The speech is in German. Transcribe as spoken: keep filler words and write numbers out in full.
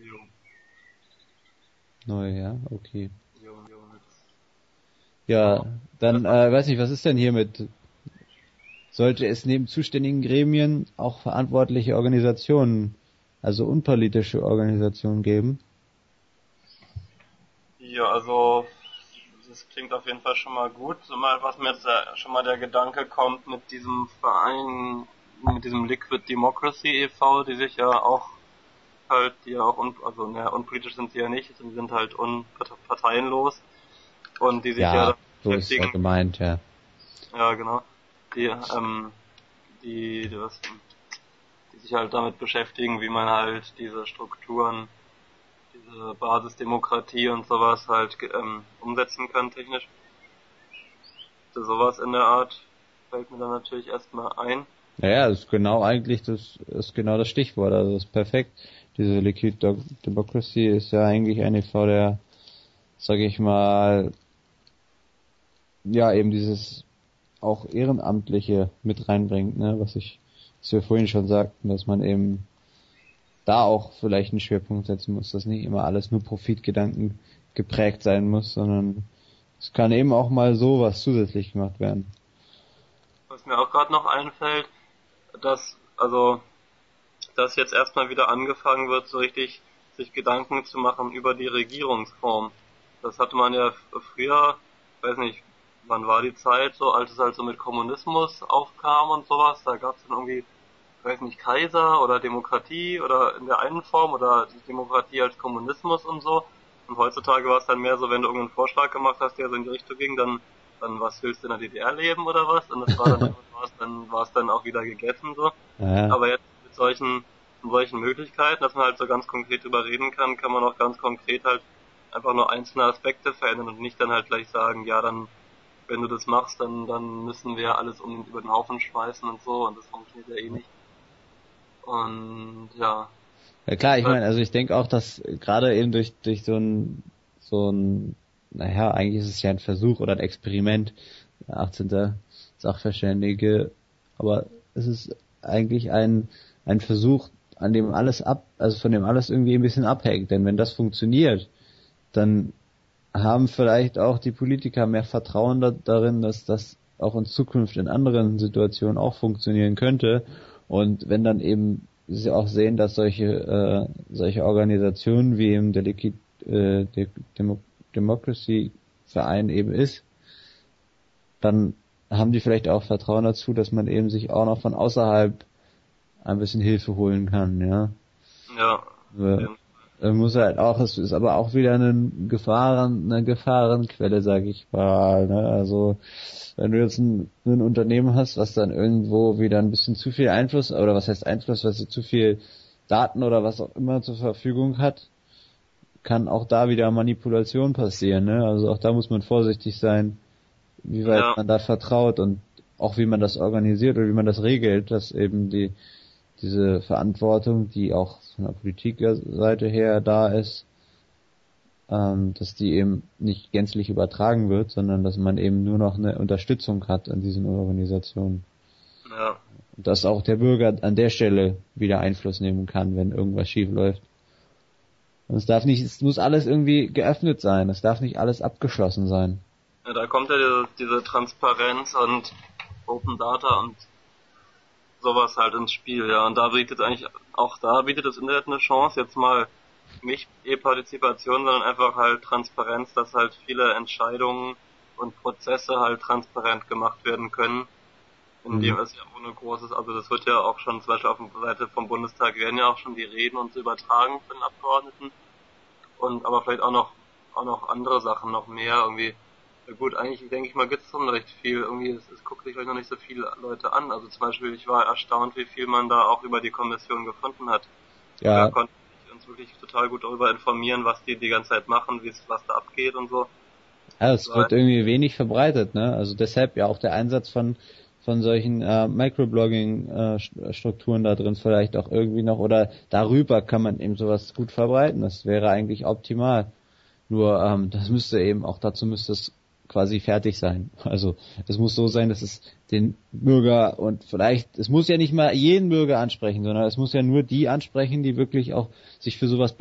Jo. Neu, ja, okay. Jo, jo. Ja, dann, äh, weiß nicht, was ist denn hiermit? Sollte es neben zuständigen Gremien auch verantwortliche Organisationen, also unpolitische Organisationen geben? Ja, also das klingt auf jeden Fall schon mal gut. So mal, was mir jetzt äh, schon mal der Gedanke kommt mit diesem Verein, mit diesem Liquid Democracy e V, die sich ja auch halt, die ja auch, un, also naja, unpolitisch sind sie ja nicht, die sind halt unparteienlos und die sich ja, Ja, so ist es ja gemeint, ja. Ja, genau. Die, ähm, die, die, was, die sich halt damit beschäftigen, wie man halt diese Strukturen, diese Basisdemokratie und sowas halt ähm, umsetzen kann technisch. So sowas in der Art fällt mir dann natürlich erstmal ein. Naja, das ist genau eigentlich das ist genau das Stichwort, also das ist perfekt. Diese Liquid Democracy ist ja eigentlich eine E V, der, sag ich mal, ja eben dieses auch Ehrenamtliche mit reinbringt, ne, was ich, was wir vorhin schon sagten, dass man eben da auch vielleicht einen Schwerpunkt setzen muss, dass nicht immer alles nur Profitgedanken geprägt sein muss, sondern es kann eben auch mal sowas zusätzlich gemacht werden. Was mir auch gerade noch einfällt, dass, also, dass jetzt erstmal wieder angefangen wird, so richtig sich Gedanken zu machen über die Regierungsform. Das hatte man ja früher, weiß nicht, wann war die Zeit, so als es halt so mit Kommunismus aufkam und sowas, da gab es dann irgendwie, weiß nicht, Kaiser oder Demokratie oder in der einen Form oder die Demokratie als Kommunismus und so. Und heutzutage war es dann mehr so, wenn du irgendeinen Vorschlag gemacht hast, der so in die Richtung ging, dann, dann was willst du in der D D R leben oder was? Und das war dann, war es dann, war es dann auch wieder gegessen so. Ja. Aber jetzt mit solchen, mit solchen Möglichkeiten, dass man halt so ganz konkret drüber reden kann, kann man auch ganz konkret halt einfach nur einzelne Aspekte verändern und nicht dann halt gleich sagen, ja, dann, wenn du das machst, dann, dann müssen wir alles um, über den Haufen schmeißen und so, und das funktioniert ja eh nicht. Und, ja. Ja klar, ich meine, also ich denke auch, dass gerade eben durch, durch so ein, so ein, naja, eigentlich ist es ja ein Versuch oder ein Experiment, achtzehnter Sachverständige, aber es ist eigentlich ein, ein Versuch, an dem alles ab, also von dem alles irgendwie ein bisschen abhängt, denn wenn das funktioniert, dann haben vielleicht auch die Politiker mehr Vertrauen da, darin, dass das auch in Zukunft in anderen Situationen auch funktionieren könnte. Und wenn dann eben sie auch sehen, dass solche äh, solche Organisationen wie eben der Liquid äh, der Demo- Democracy Verein eben ist, dann haben die vielleicht auch Vertrauen dazu, dass man eben sich auch noch von außerhalb ein bisschen Hilfe holen kann, ja. Ja. ja. Muss halt auch, es ist aber auch wieder eine Gefahren, eine Gefahrenquelle, sag ich mal, ne? Also, wenn du jetzt ein, ein Unternehmen hast, was dann irgendwo wieder ein bisschen zu viel Einfluss, oder was heißt Einfluss, was zu viel Daten oder was auch immer zur Verfügung hat, kann auch da wieder Manipulation passieren, ne? Also auch da muss man vorsichtig sein, wie weit ja. man da vertraut und auch wie man das organisiert oder wie man das regelt, dass eben die diese Verantwortung, die auch von der Politikseite her da ist, ähm, dass die eben nicht gänzlich übertragen wird, sondern dass man eben nur noch eine Unterstützung hat an diesen Organisationen. Ja. Und dass auch der Bürger an der Stelle wieder Einfluss nehmen kann, wenn irgendwas schief läuft. Und es darf nicht, es muss alles irgendwie geöffnet sein, es darf nicht alles abgeschlossen sein. Ja, da kommt ja diese, diese Transparenz und Open Data und sowas halt ins Spiel, ja. Und da bietet eigentlich, auch da bietet das Internet eine Chance, jetzt mal nicht E-Partizipation, sondern einfach halt Transparenz, dass halt viele Entscheidungen und Prozesse halt transparent gemacht werden können, indem mhm. es ja ohne großes, also das wird ja auch schon, zum Beispiel auf der Seite vom Bundestag werden ja auch schon die Reden und so übertragen von den Abgeordneten, und aber vielleicht auch noch, auch noch andere Sachen, noch mehr irgendwie. Ja gut, eigentlich denke ich mal, gibt es schon recht viel. Irgendwie, es, es guckt sich vielleicht noch nicht so viele Leute an. Also zum Beispiel, ich war erstaunt, wie viel man da auch über die Kommission gefunden hat. Ja. Da konnten wir uns wirklich total gut darüber informieren, was die die ganze Zeit machen, wie es, was da abgeht und so. Ja, es wird irgendwie wenig verbreitet, ne? Also deshalb ja auch der Einsatz von von solchen äh, Microblogging-Strukturen äh, da drin vielleicht auch irgendwie noch, oder darüber kann man eben sowas gut verbreiten. Das wäre eigentlich optimal. Nur ähm, das müsste eben, auch dazu müsste es quasi fertig sein. Also es muss so sein, dass es den Bürger, und vielleicht, es muss ja nicht mal jeden Bürger ansprechen, sondern es muss ja nur die ansprechen, die wirklich auch sich für sowas